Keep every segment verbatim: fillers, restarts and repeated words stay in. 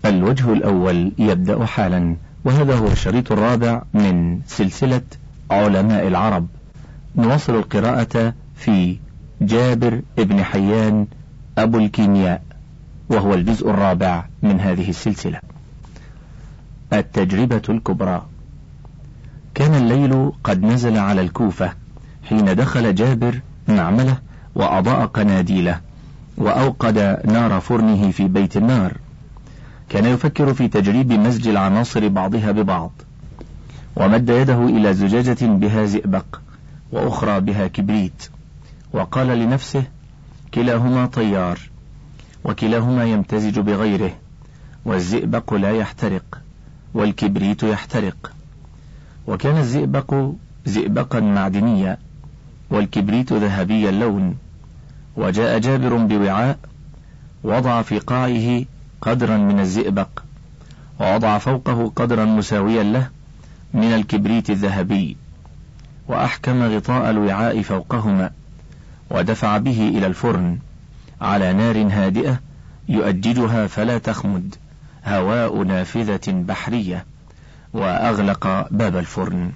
الوجه الأول يبدأ حالا، وهذا هو الشريط الرابع من سلسلة علماء العرب. نواصل القراءة في جابر ابن حيان أبو الكيمياء، وهو الجزء الرابع من هذه السلسلة. التجربة الكبرى. كان الليل قد نزل على الكوفة حين دخل جابر معمله وأضاء قناديله وأوقد نار فرنه في بيت النار. كان يفكر في تجريب مزج العناصر بعضها ببعض، ومد يده إلى زجاجة بها زئبق وأخرى بها كبريت، وقال لنفسه: كلاهما طيار، وكلاهما يمتزج بغيره، والزئبق لا يحترق والكبريت يحترق. وكان الزئبق زئبقا معدنيا والكبريت ذهبي اللون. وجاء جابر بوعاء وضع في قاعه قدرا من الزئبق، ووضع فوقه قدرا مساويا له من الكبريت الذهبي، وأحكم غطاء الوعاء فوقهما، ودفع به إلى الفرن على نار هادئة يؤججها فلا تخمد، هواء نافذة بحرية، وأغلق باب الفرن.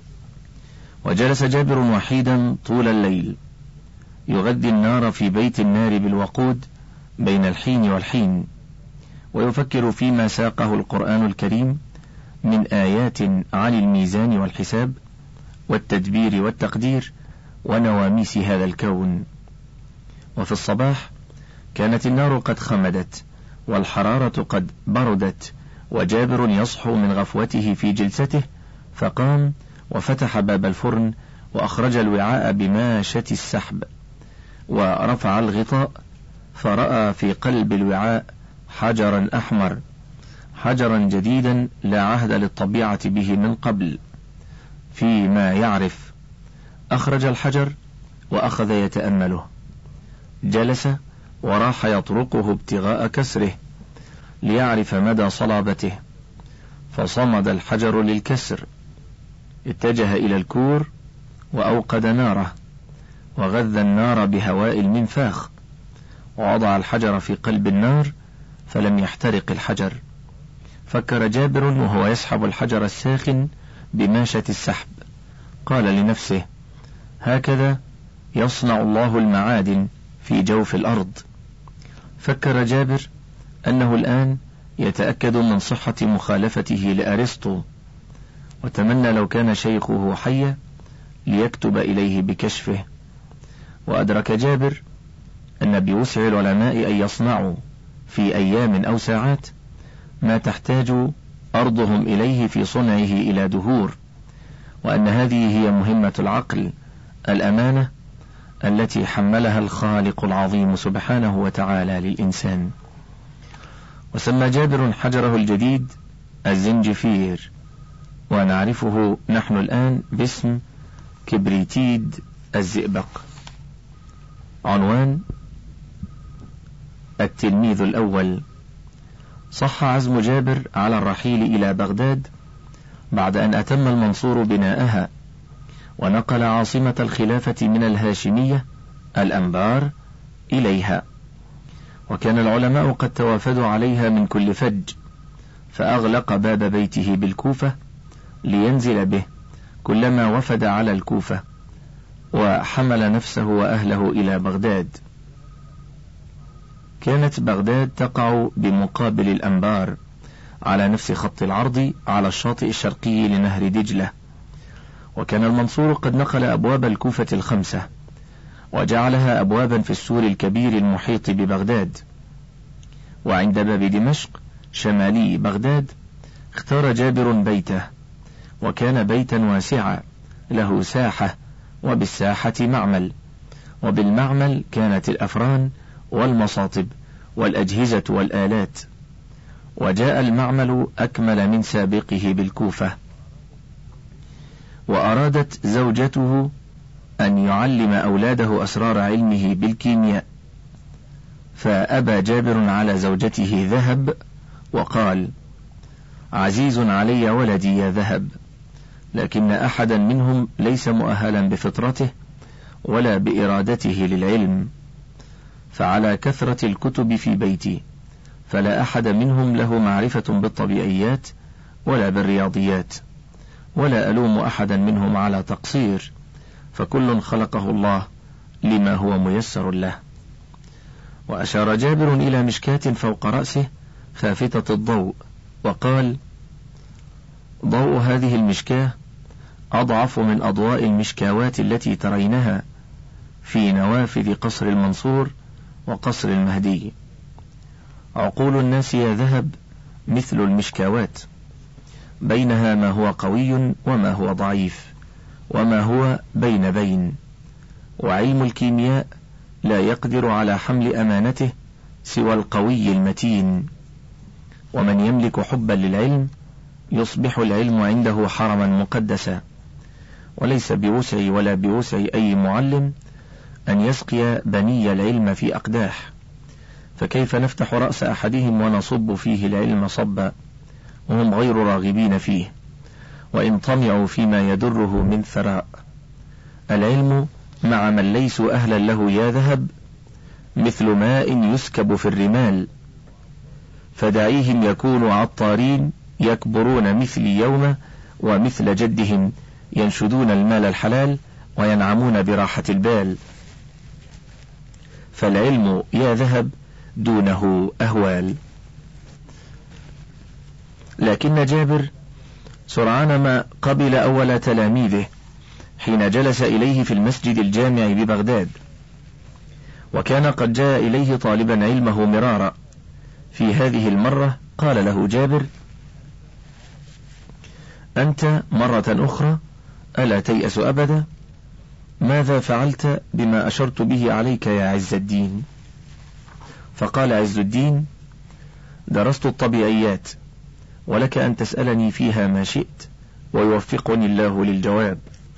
وجلس جابر وحيدا طول الليل يغذي النار في بيت النار بالوقود بين الحين والحين، ويفكر فيما ساقه القرآن الكريم من آيات عن الميزان والحساب والتدبير والتقدير ونواميس هذا الكون. وفي الصباح كانت النار قد خمدت والحرارة قد بردت، وجابر يصحو من غفوته في جلسته، فقام وفتح باب الفرن وأخرج الوعاء بماشة السحب، ورفع الغطاء فرأى في قلب الوعاء حجرا أحمر، حجرا جديدا لا عهد للطبيعة به من قبل فيما يعرف. أخرج الحجر وأخذ يتأمله، جلس وراح يطرقه ابتغاء كسره ليعرف مدى صلابته، فصمد الحجر للكسر، اتجه إلى الكور وأوقد ناره، وغذى النار بهواء المنفاخ، ووضع الحجر في قلب النار فلم يحترق الحجر. فكر جابر وهو يسحب الحجر الساخن بماشة السحب، قال لنفسه: هكذا يصنع الله المعادن في جوف الأرض. فكر جابر أنه الآن يتأكد من صحة مخالفته لأرسطو، وتمنى لو كان شيخه حيا ليكتب إليه بكشفه. وأدرك جابر أن بوسع العلماء أن يصنعوا في أيام أو ساعات ما تحتاج أرضهم إليه في صنعه إلى دهور، وأن هذه هي مهمة العقل، الأمانة التي حملها الخالق العظيم سبحانه وتعالى للإنسان. وسمى جابر حجره الجديد الزنجفير، ونعرفه نحن الآن باسم كبريتيد الزئبق. عنوان: التلميذ الأول. صح عزم جابر على الرحيل إلى بغداد بعد أن أتم المنصور بناءها، ونقل عاصمة الخلافة من الهاشمية الأنبار إليها، وكان العلماء قد توافدوا عليها من كل فج، فأغلق باب بيته بالكوفة لينزل به كلما وفد على الكوفة، وحمل نفسه وأهله إلى بغداد. كانت بغداد تقع بمقابل الأنبار على نفس خط العرض على الشاطئ الشرقي لنهر دجلة. وكان المنصور قد نقل أبواب الكوفة الخمسة وجعلها أبوابا في السور الكبير المحيط ببغداد. وعند باب دمشق شمالي بغداد اختار جابر بيته، وكان بيتا واسعا له ساحة، وبالساحة معمل، وبالمعمل كانت الأفران والمصاطب والأجهزة والآلات. وجاء المعمل أكمل من سابقه بالكوفة. وأرادت زوجته أن يعلم أولاده أسرار علمه بالكيمياء، فأبى جابر على زوجته ذهب، وقال: عزيز علي ولدي يا ذهب، لكن أحدا منهم ليس مؤهلا بفطرته ولا بإرادته للعلم، فعلى كثرة الكتب في بيتي، فلا أحد منهم له معرفة بالطبيعيات ولا بالرياضيات، ولا ألوم أحدا منهم على تقصير، فكل خلقه الله لما هو ميسر له. وأشار جابر إلى مشكاة فوق رأسه خافتة الضوء وقال: ضوء هذه المشكاة أضعف من أضواء المشكاوات التي ترينها في نوافذ قصر المنصور وقصر المهدي. عقول الناس يا ذهب مثل المشكاوات، بينها ما هو قوي وما هو ضعيف وما هو بين بين، وعلم الكيمياء لا يقدر على حمل أمانته سوى القوي المتين، ومن يملك حبا للعلم يصبح العلم عنده حرما مقدسا، وليس بوسعي ولا بوسع أي معلم أن يسقي بني العلم في أقداح، فكيف نفتح رأس أحدهم ونصب فيه العلم صبا وهم غير راغبين فيه، وإن طمعوا فيما يدره من ثراء. العلم مع من ليسوا أهلا له يا ذهب مثل ماء يسكب في الرمال، فدعيهم يكونوا عطارين يكبرون مثلي يوم ومثل جدهم، ينشدون المال الحلال وينعمون براحة البال. فالعلم يا ذهب دونه أهوال. لكن جابر سرعان ما قبل أول تلاميذه حين جلس إليه في المسجد الجامع ببغداد، وكان قد جاء إليه طالبا علمه مرارا. في هذه المرة قال له جابر: أنت مرة أخرى ألا تيأس أبدا؟ ماذا فعلت بما أشرت به عليك يا عز الدين؟ فقال عز الدين: درست الطبيعيات، ولك أن تسألني فيها ما شئت ويوفقني الله للجواب.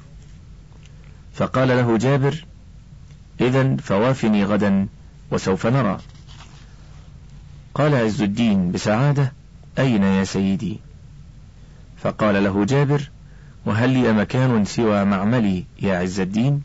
فقال له جابر: إذن فوافني غدا وسوف نرى. قال عز الدين بسعادة: أين يا سيدي؟ فقال له جابر: وهل لي مكان سوى معملي يا عز الدين؟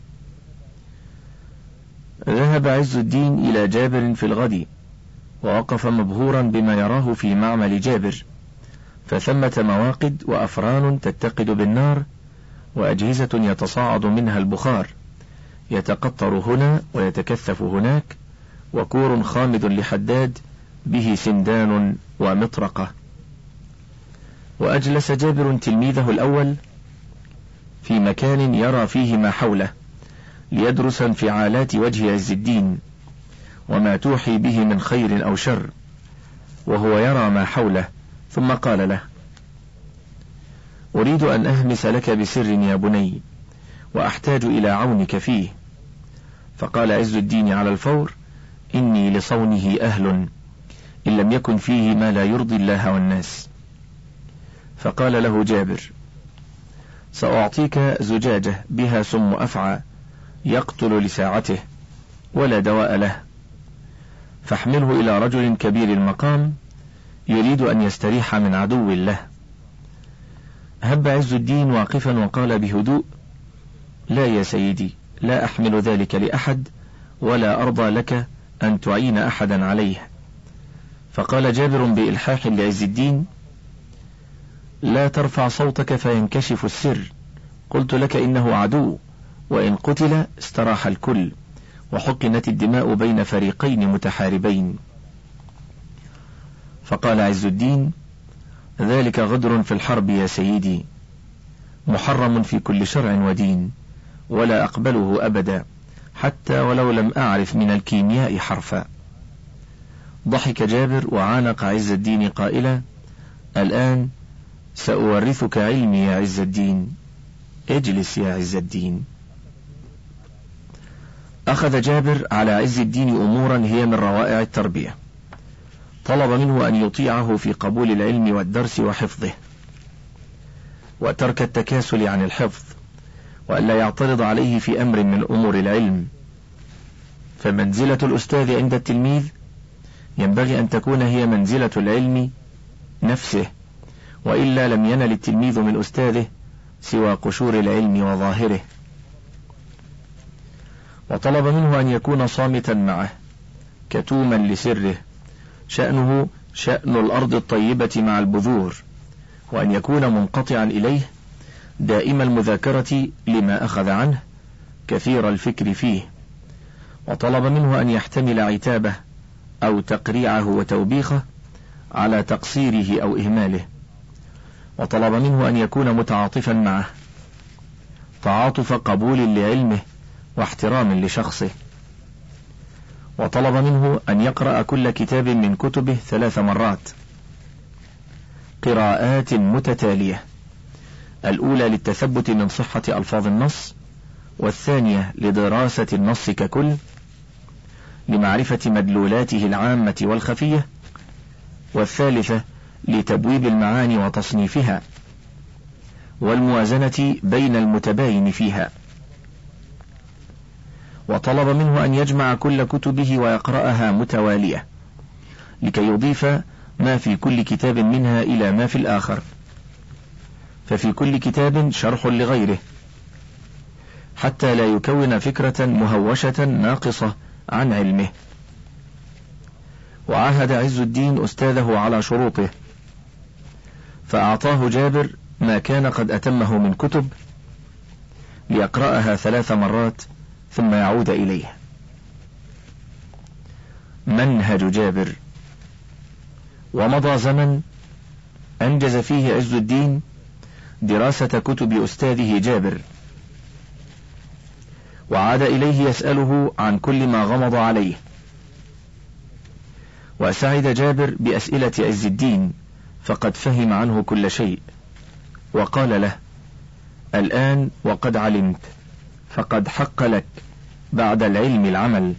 ذهب عز الدين إلى جابر في الغد، ووقف مبهورا بما يراه في معمل جابر، فثمة مواقد وأفران تتقد بالنار، وأجهزة يتصاعد منها البخار، يتقطر هنا ويتكثف هناك، وكور خامد لحداد به سندان ومطرقة. وأجلس جابر تلميذه الأول في مكان يرى فيه ما حوله ليدرس انفعالات وجه عز الدين وما توحي به من خير أو شر، وهو يرى ما حوله، ثم قال له: أريد أن أهمس لك بسر يا بني، وأحتاج إلى عونك فيه. فقال عز الدين على الفور: إني لصونه أهل، إن لم يكن فيه ما لا يرضي الله والناس. فقال له جابر: سأعطيك زجاجة بها سم أفعى يقتل لساعته ولا دواء له، فاحمله إلى رجل كبير المقام يريد أن يستريح من عدو له. هب عز الدين واقفا وقال بهدوء: لا يا سيدي، لا أحمل ذلك لأحد، ولا أرضى لك أن تعين أحدا عليه. فقال جابر بإلحاح لعز الدين: لا ترفع صوتك فينكشف السر، قلت لك إنه عدو، وإن قتل استراح الكل، وحقنت الدماء بين فريقين متحاربين. فقال عز الدين: ذلك غدر في الحرب يا سيدي، محرم في كل شرع ودين، ولا أقبله أبدا حتى ولو لم أعرف من الكيمياء حرفا. ضحك جابر وعانق عز الدين قائلا: الآن سأورثك علمي يا عز الدين، اجلس يا عز الدين. أخذ جابر على عز الدين أمورا هي من روائع التربية، طلب منه أن يطيعه في قبول العلم والدرس وحفظه، وترك التكاسل عن الحفظ، وألا يعترض عليه في أمر من أمور العلم. فمنزلة الأستاذ عند التلميذ ينبغي أن تكون هي منزلة العلم نفسه، وإلا لم ينل التلميذ من أستاذه سوى قشور العلم وظاهره. وطلب منه أن يكون صامتا معه كتوما لسره، شأنه شأن الأرض الطيبة مع البذور، وأن يكون منقطعا إليه دائم المذاكرة لما أخذ عنه كثير الفكر فيه، وطلب منه أن يحتمل عتابه أو تقريعه وتوبيخه على تقصيره أو إهماله، وطلب منه أن يكون متعاطفا معه تعاطف قبول لعلمه واحترام لشخصه، وطلب منه أن يقرأ كل كتاب من كتبه ثلاث مرات قراءات متتالية، الأولى للتثبت من صحة ألفاظ النص، والثانية لدراسة النص ككل لمعرفة مدلولاته العامة والخفية، والثالثة لتبويب المعاني وتصنيفها والموازنة بين المتباين فيها. وطلب منه أن يجمع كل كتبه ويقرأها متوالية لكي يضيف ما في كل كتاب منها إلى ما في الآخر، ففي كل كتاب شرح لغيره حتى لا يكون فكرة مهوشة ناقصة عن علمه. وعاهد عز الدين أستاذه على شروطه، فأعطاه جابر ما كان قد أتمه من كتب ليقرأها ثلاث مرات ثم يعود إليه. منهج جابر. ومضى زمن أنجز فيه عز الدين دراسة كتب أستاذه جابر، وعاد إليه يسأله عن كل ما غمض عليه، وسعد جابر بأسئلة عز الدين فقد فهم عنه كل شيء، وقال له: الآن وقد علمت فقد حق لك بعد العلم العمل.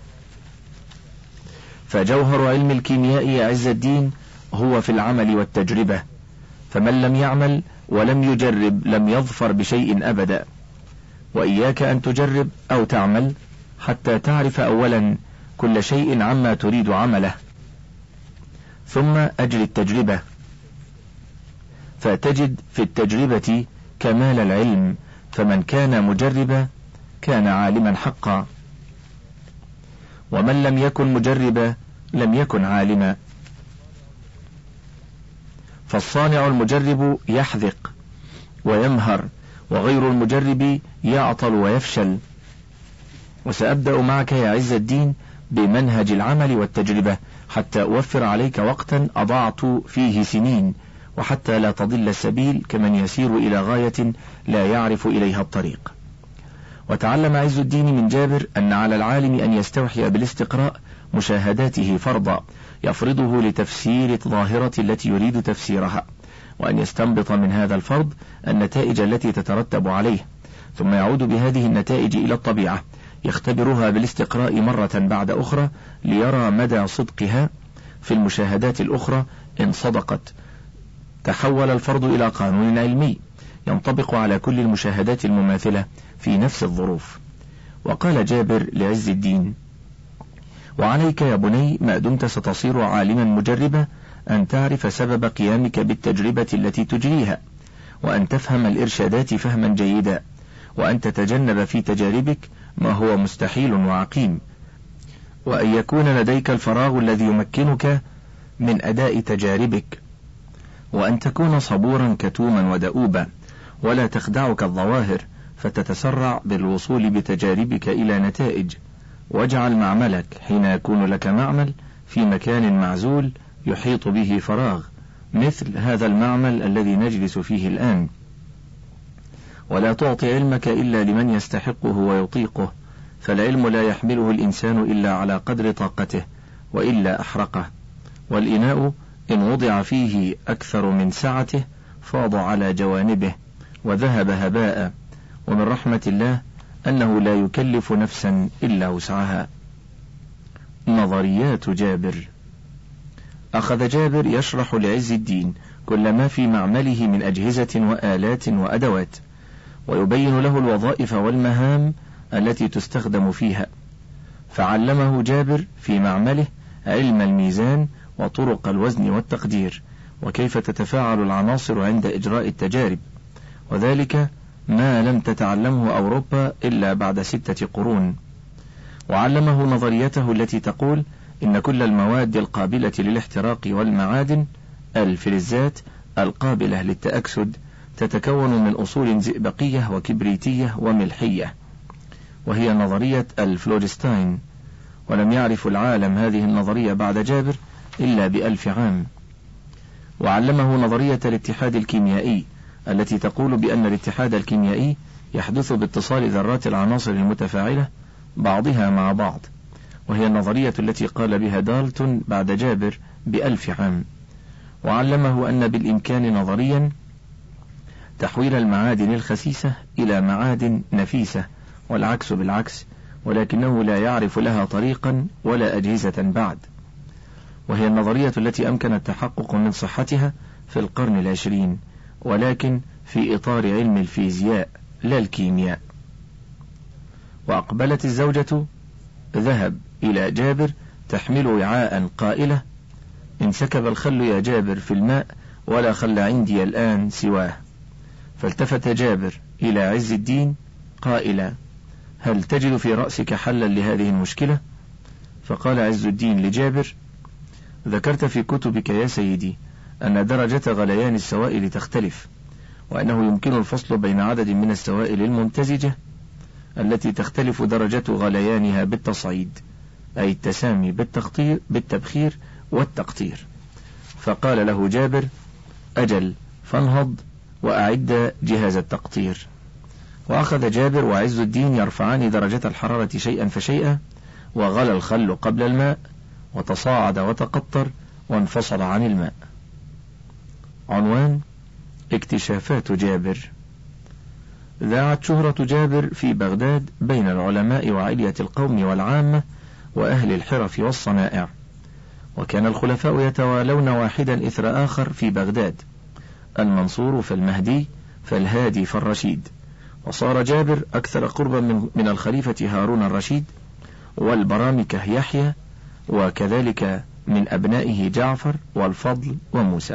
فجوهر علم الكيمياء يا عز الدين هو في العمل والتجربة، فمن لم يعمل ولم يجرب لم يظفر بشيء أبدا، وإياك أن تجرب أو تعمل حتى تعرف أولا كل شيء عما تريد عمله، ثم أجل التجربة فتجد في التجربة كمال العلم، فمن كان مجربا كان عالما حقا، ومن لم يكن مجربا لم يكن عالما. فالصانع المجرب يحذق ويمهر، وغير المجرب يعطل ويفشل. وسأبدأ معك يا عز الدين بمنهج العمل والتجربة حتى أوفر عليك وقتا أضعت فيه سنين، وحتى لا تضل السبيل كمن يسير إلى غاية لا يعرف إليها الطريق. وتعلم عز الدين من جابر أن على العالم أن يستوحي بالاستقراء مشاهداته فرضا يفرضه لتفسير الظاهرة التي يريد تفسيرها، وأن يستنبط من هذا الفرض النتائج التي تترتب عليه، ثم يعود بهذه النتائج إلى الطبيعة يختبرها بالاستقراء مرة بعد أخرى ليرى مدى صدقها في المشاهدات الأخرى. إن صدقت تحول الفرض إلى قانون علمي ينطبق على كل المشاهدات المماثلة في نفس الظروف. وقال جابر لعز الدين: وعليك يا بني ما دمت ستصير عالما مجربا أن تعرف سبب قيامك بالتجربة التي تجريها، وأن تفهم الإرشادات فهما جيدا، وأن تتجنب في تجاربك ما هو مستحيل وعقيم، وأن يكون لديك الفراغ الذي يمكنك من أداء تجاربك، وأن تكون صبورا كتوما ودؤوبا، ولا تخدعك الظواهر فتتسرع بالوصول بتجاربك إلى نتائج. واجعل معملك حين يكون لك معمل في مكان معزول يحيط به فراغ مثل هذا المعمل الذي نجلس فيه الآن، ولا تعطي علمك إلا لمن يستحقه ويطيقه، فالعلم لا يحمله الإنسان إلا على قدر طاقته وإلا أحرقه، والإناء إن وضع فيه أكثر من سعته فاض على جوانبه وذهب هباء، ومن رحمة الله أنه لا يكلف نفسا إلا وسعها. نظريات جابر. أخذ جابر يشرح لعز الدين كل ما في معمله من أجهزة وآلات وأدوات، ويبين له الوظائف والمهام التي تستخدم فيها، فعلمه جابر في معمله علم الميزان وطرق الوزن والتقدير، وكيف تتفاعل العناصر عند إجراء التجارب، وذلك ما لم تتعلمه أوروبا إلا بعد ستة قرون. وعلمه نظريته التي تقول إن كل المواد القابلة للاحتراق والمعادن الفلزات القابلة للتأكسد تتكون من أصول زئبقية وكبريتية وملحية، وهي نظرية الفلورستاين. ولم يعرف العالم هذه النظرية بعد جابر إلا بألف عام. وعلمه نظرية الاتحاد الكيميائي التي تقول بأن الاتحاد الكيميائي يحدث باتصال ذرات العناصر المتفاعلة بعضها مع بعض، وهي النظرية التي قال بها دالتون بعد جابر بألف عام. وعلمه أن بالإمكان نظريا تحويل المعادن الخسيسة إلى معادن نفيسة، والعكس بالعكس، ولكنه لا يعرف لها طريقا ولا أجهزة بعد، وهي النظرية التي أمكن التحقق من صحتها في القرن العشرين، ولكن في إطار علم الفيزياء لا الكيمياء. وأقبلت الزوجة ذهب إلى جابر تحمل وعاء قائلة: انسكب الخل يا جابر في الماء ولا خل عندي الآن سواه. فالتفت جابر إلى عز الدين قائلا: هل تجد في رأسك حلا لهذه المشكلة؟ فقال عز الدين لجابر: ذكرت في كتبك يا سيدي أن درجة غليان السوائل تختلف، وأنه يمكن الفصل بين عدد من السوائل الممتزجة التي تختلف درجة غليانها بالتصعيد، أي التسامي بالتقطير بالتبخير والتقطير. فقال له جابر: أجل، فانهض وأعد جهاز التقطير. وأخذ جابر وعز الدين يرفعان درجة الحرارة شيئا فشيئا، وغلى الخل قبل الماء وتصاعد وتقطر وانفصل عن الماء. عنوان: اكتشافات جابر. ذاعت شهرة جابر في بغداد بين العلماء وعلية القوم والعامة وأهل الحرف والصنائع، وكان الخلفاء يتوالون واحدا إثر آخر في بغداد، المنصور فالمهدي فالهادي فالرشيد. وصار جابر أكثر قربا من, من الخليفة هارون الرشيد، والبرامكة يحيى، وكذلك من أبنائه جعفر والفضل وموسى.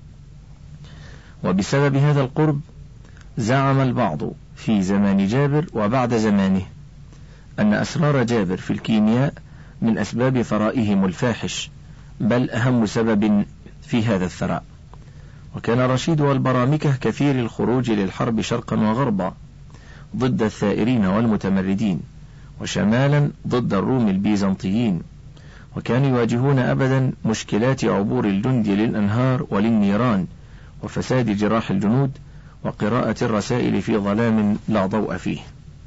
وبسبب هذا القرب زعم البعض في زمان جابر وبعد زمانه أن أسرار جابر في الكيمياء من أسباب ثرائهم الفاحش، بل أهم سبب في هذا الثراء. وكان الرشيد والبرامكة كثير الخروج للحرب شرقا وغربا ضد الثائرين والمتمردين، وشمالا ضد الروم البيزنطيين، وكانوا يواجهون أبدا مشكلات عبور الجند للأنهار وللنيران، وفساد جراح الجنود، وقراءة الرسائل في ظلام لا ضوء فيه.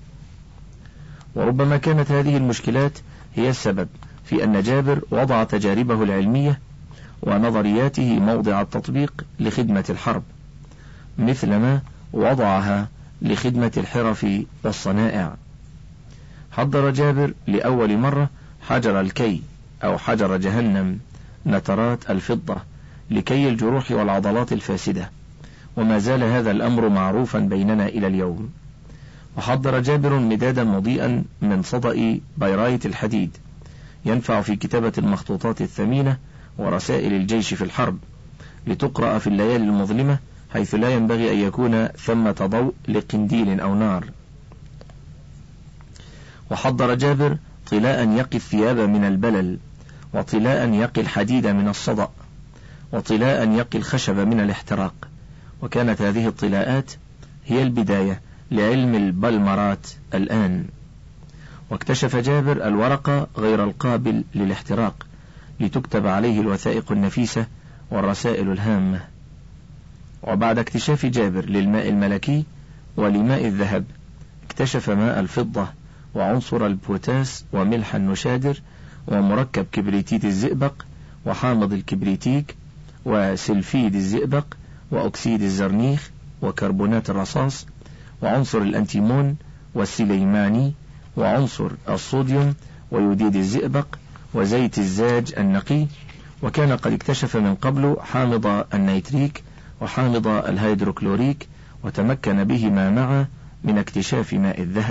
وربما كانت هذه المشكلات هي السبب في أن جابر وضع تجاربه العلمية ونظرياته موضع التطبيق لخدمة الحرب، مثلما وضعها لخدمة الحرف والصنائع. حضر جابر لأول مرة حجر الكي أو حجر جهنم، نترات الفضة، لكي الجروح والعضلات الفاسدة، وما زال هذا الأمر معروفا بيننا إلى اليوم. وحضر جابر مدادا مضيئا من صدأ بيراية الحديد ينفع في كتابة المخطوطات الثمينة ورسائل الجيش في الحرب، لتقرأ في الليالي المظلمة حيث لا ينبغي أن يكون ثمة ضوء لقنديل أو نار. وحضر جابر طلاء يقي الثياب من البلل، وطلاء يقي الحديد من الصدأ، وطلاء يقي الخشب من الاحتراق. وكانت هذه الطلاءات هي البداية لعلم البلمرات الآن. واكتشف جابر الورق غير القابل للاحتراق لتكتب عليه الوثائق النفيسة والرسائل الهامة. وبعد اكتشاف جابر للماء الملكي ولماء الذهب، اكتشف ماء الفضة وعنصر البوتاس وملح النشادر ومركب كبريتيت الزئبق وحامض الكبريتيك وسلفيد الزئبق وأكسيد الزرنيخ وكربونات الرصاص وعنصر الأنتيمون والسليماني وعنصر الصوديوم ويوديد الزئبق وزيت الزاج النقي. وكان قد اكتشف من قبل حامض النيتريك وحامض الهيدروكلوريك، وتمكن بهما معا من اكتشاف ماء الذهب.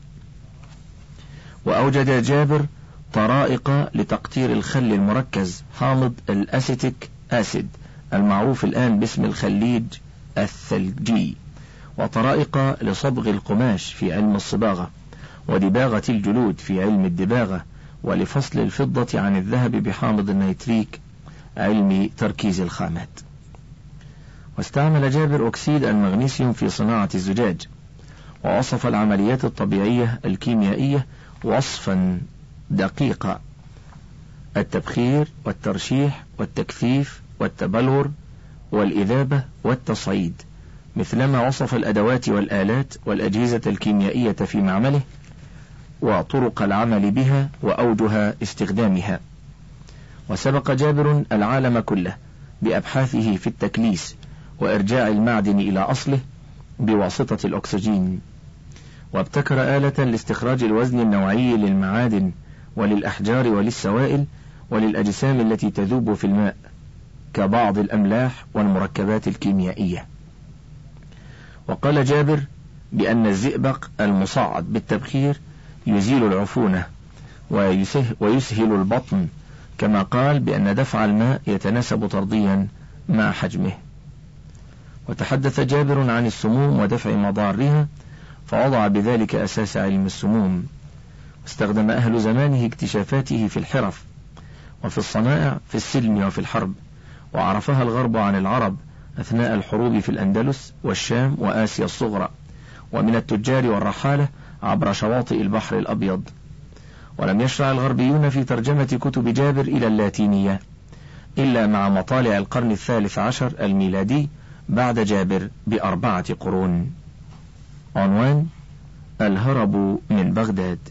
وأوجد جابر طرائق لتقطير الخل المركز حامض الأسيتيك أسيد المعروف الآن باسم الخليج الثلجي، وطرائق لصبغ القماش في علم الصباغة، ودباغة الجلود في علم الدباغة، ولفصل الفضة عن الذهب بحامض النيتريك، علم تركيز الخامات. واستعمل جابر أكسيد المغنيسيوم في صناعة الزجاج، ووصف العمليات الطبيعية الكيميائية وصفا دقيقا: التبخير والترشيح والتكثيف والتبلور والإذابة والتصعيد، مثلما وصف الأدوات والآلات والأجهزة الكيميائية في معمله وطرق العمل بها وأوجه استخدامها. وسبق جابر العالم كله بأبحاثه في التكليس وإرجاع المعدن إلى أصله بواسطة الأكسجين، وابتكر آلة لاستخراج الوزن النوعي للمعادن وللأحجار وللسوائل وللأجسام التي تذوب في الماء كبعض الأملاح والمركبات الكيميائية. وقال جابر بأن الزئبق المصعد بالتبخير يزيل العفونة ويسهل البطن، كما قال بأن دفع الماء يتناسب طرديا مع حجمه. وتحدث جابر عن السموم ودفع مضارها، فوضع بذلك أساس علم السموم. واستخدم أهل زمانه اكتشافاته في الحرف وفي الصنائع في السلم وفي الحرب، وعرفها الغرب عن العرب أثناء الحروب في الأندلس والشام وآسيا الصغرى، ومن التجار والرحالة عبر شواطئ البحر الأبيض. ولم يشرع الغربيون في ترجمة كتب جابر إلى اللاتينية إلا مع مطالع القرن الثالث عشر الميلادي بعد جابر بأربعة قرون. عنوان: الهرب من بغداد.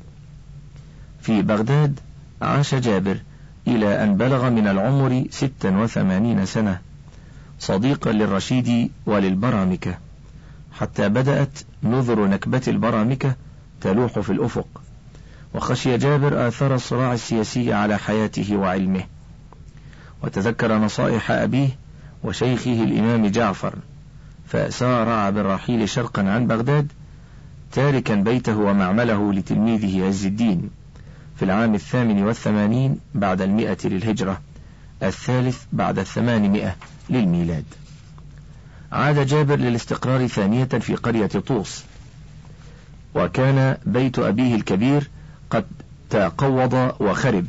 في بغداد عاش جابر إلى أن بلغ من العمر ستا وثمانين سنة، صديقا للرشيد وللبرامكة، حتى بدأت نذر نكبة البرامكة تلوح في الأفق. وخشي جابر آثار الصراع السياسي على حياته وعلمه، وتذكر نصائح أبيه وشيخه الإمام جعفر، فسارع بالرحيل شرقا عن بغداد، تاركا بيته ومعمله لتلميذه عز الدين في العام الثامن والثمانين بعد المئة للهجرة، الثالث بعد الثمانمائة للميلاد. عاد جابر للاستقرار ثانية في قرية طوس، وكان بيت أبيه الكبير قد تقوض وخرب،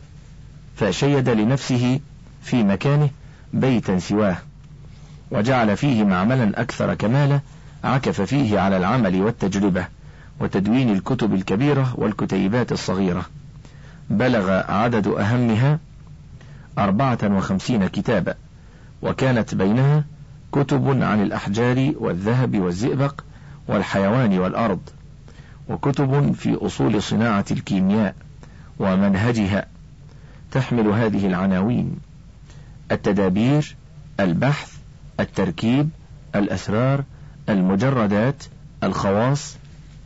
فشيد لنفسه في مكانه بيتا سواه، وجعل فيه معملا أكثر كمالا عكف فيه على العمل والتجربة وتدوين الكتب الكبيرة والكتيبات الصغيرة، بلغ عدد أهمها أربعة وخمسين كتابا، وكانت بينها كتب عن الأحجار والذهب والزئبق والحيوان والأرض، وكتب في أصول صناعة الكيمياء ومنهجها تحمل هذه العناوين: التدابير، البحث، التركيب، الأسرار، المجردات، الخواص،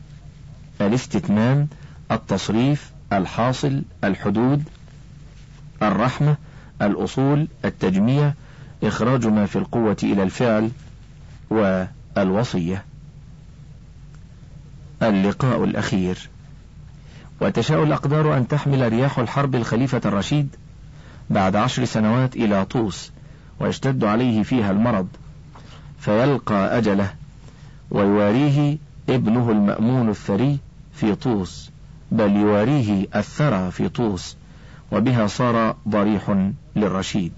الاستتمام، التصريف، الحاصل، الحدود، الرحمة، الأصول، التجميع، إخراج ما في القوة إلى الفعل، والوصية. اللقاء الأخير. وتشاء الأقدار أن تحمل رياح الحرب الخليفة الرشيد بعد عشر سنوات إلى طوس، ويشتد عليه فيها المرض، فيلقى أجله، ويواريه ابنه المأمون الثري في طوس، بل يواريه الثرى في طوس، وبها صار ضريح للرشيد.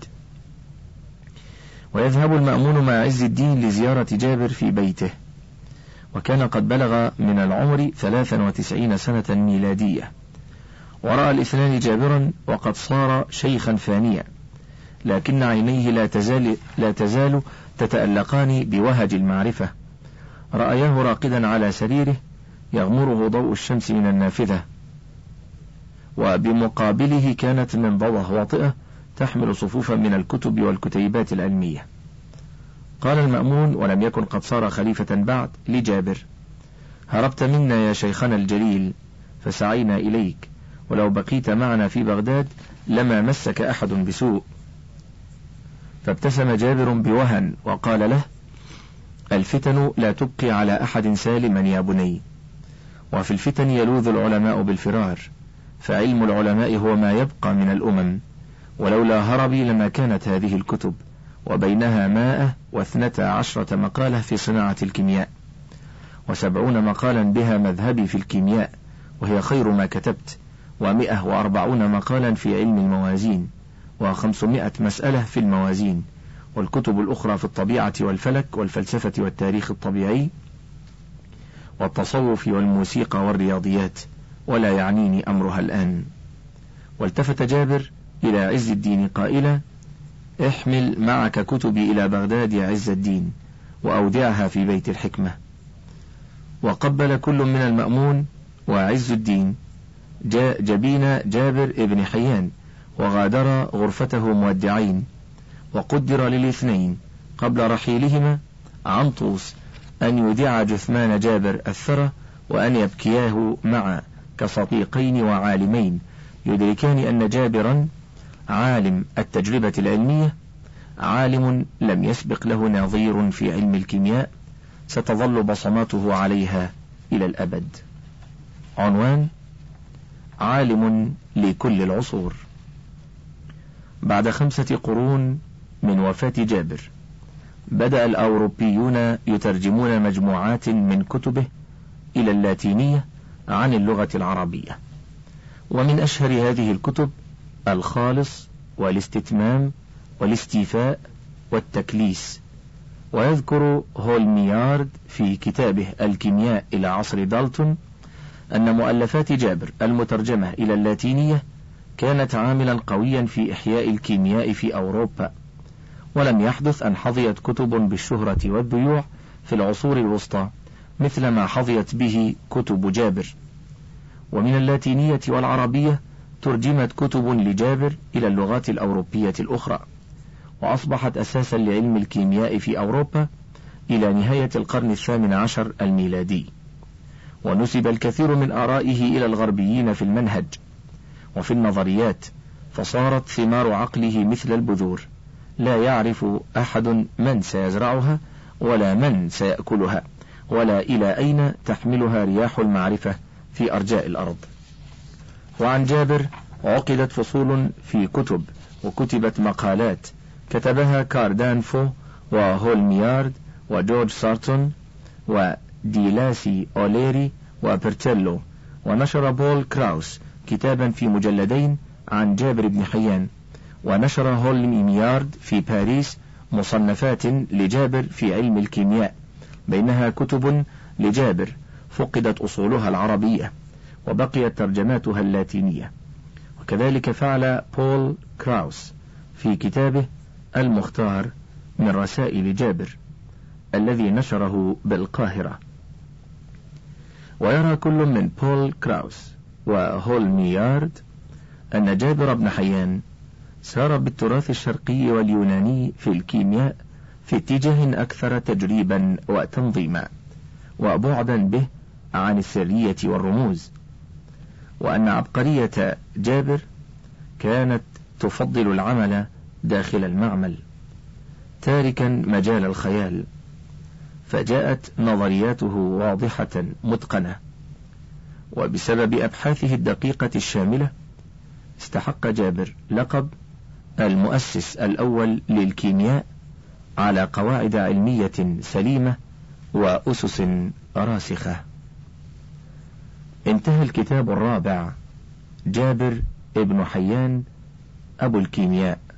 ويذهب المأمون مع عز الدين لزيارة جابر في بيته، وكان قد بلغ من العمر ثلاثا وتسعين سنة ميلادية. ورأى الاثنان جابرا وقد صار شيخا فانيا، لكن عينيه لا تزال, لا تزال تتألقان بوهج المعرفة. رأياه راقدا على سريره يغمره ضوء الشمس من النافذة، وبمقابله كانت منضدة واطئة تحمل صفوفا من الكتب والكتيبات العلمية. قال المأمون ولم يكن قد صار خليفة بعد لجابر: هربت منا يا شيخنا الجليل فسعينا إليك، ولو بقيت معنا في بغداد لما مسك أحد بسوء. فابتسم جابر بوهن وقال له: الفتن لا تبقي على أحد سالما يا بني، وفي الفتن يلوذ العلماء بالفرار، فعلم العلماء هو ما يبقى من الأمم، ولولا هربي لما كانت هذه الكتب، وبينها مائة واثنتا عشرة مقالة في صناعة الكيمياء، وسبعون مقالا بها مذهبي في الكيمياء، وهي خير ما كتبت، ومئة وأربعون مقالا في علم الموازين، وخمسمائة مسألة في الموازين، والكتب الأخرى في الطبيعة والفلك والفلسفة والتاريخ الطبيعي والتصوف والموسيقى والرياضيات، ولا يعنيني أمرها الآن. والتفت جابر إلى عز الدين قائلا: احمل معك كتبي إلى بغداد يا عز الدين، وأودعها في بيت الحكمة. وقبل كل من المأمون وعز الدين جاء جبين جابر ابن حيان، وغادر غرفته مودعين. وقدر للاثنين قبل رحيلهما عن طوس أن يودع جثمان جابر الثرى، وأن يبكياه معا كصديقين وعالمين، يدركان أن جابرا عالم التجربة العلمية، عالم لم يسبق له نظير في علم الكيمياء، ستظل بصماته عليها إلى الأبد. عنوان: عالم لكل العصور. بعد خمسة قرون من وفاة جابر، بدأ الأوروبيون يترجمون مجموعات من كتبه إلى اللاتينية عن اللغة العربية، ومن أشهر هذه الكتب الخالص والاستتمام والاستيفاء والتكليس. ويذكر هولميارد في كتابه الكيمياء إلى عصر دالتون أن مؤلفات جابر المترجمة إلى اللاتينية كانت عاملا قويا في إحياء الكيمياء في أوروبا، ولم يحدث أن حظيت كتب بالشهرة والذيوع في العصور الوسطى مثل ما حظيت به كتب جابر. ومن اللاتينية والعربية ترجمت كتب لجابر إلى اللغات الأوروبية الأخرى، وأصبحت أساسا لعلم الكيمياء في أوروبا إلى نهاية القرن الثامن عشر الميلادي. ونسب الكثير من آرائه إلى الغربيين في المنهج وفي النظريات، فصارت ثمار عقله مثل البذور، لا يعرف أحد من سيزرعها ولا من سيأكلها ولا إلى أين تحملها رياح المعرفة في أرجاء الأرض. وعن جابر عقدت فصول في كتب وكتبت مقالات كتبها كاردانفو وهولميارد وجورج سارتون وديلاسي أوليري وبرتيلو. ونشر بول كراوس كتابا في مجلدين عن جابر بن حيان. ونشر هولميارد في باريس مصنفات لجابر في علم الكيمياء، بينها كتب لجابر فقدت أصولها العربية وبقيت ترجماتها اللاتينية. وكذلك فعل بول كراوس في كتابه المختار من رسائل جابر الذي نشره بالقاهرة. ويرى كل من بول كراوس وهولميارد أن جابر بن حيان سار بالتراث الشرقي واليوناني في الكيمياء في اتجاه أكثر تجريبا وتنظيما وبعدا به عن السرية والرموز، وأن عبقرية جابر كانت تفضل العمل داخل المعمل تاركا مجال الخيال، فجاءت نظرياته واضحة متقنة. وبسبب أبحاثه الدقيقة الشاملة استحق جابر لقب المؤسس الأول للكيمياء على قواعد علمية سليمة وأسس راسخة. انتهى الكتاب الرابع، جابر ابن حيان أبو الكيمياء.